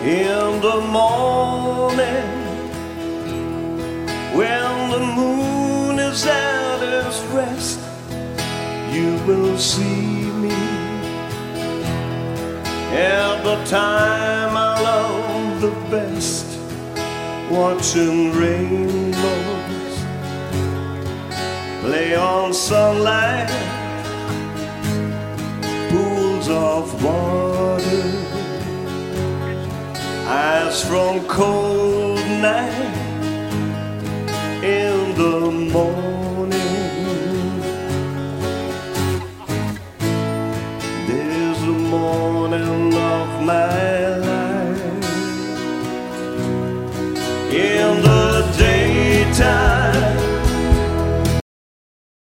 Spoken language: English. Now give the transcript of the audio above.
In the morning, when the moon is at its rest, you will see me at the time I love the best, watching rainbows play on sunlight, pools of water, eyes from cold night in the morning.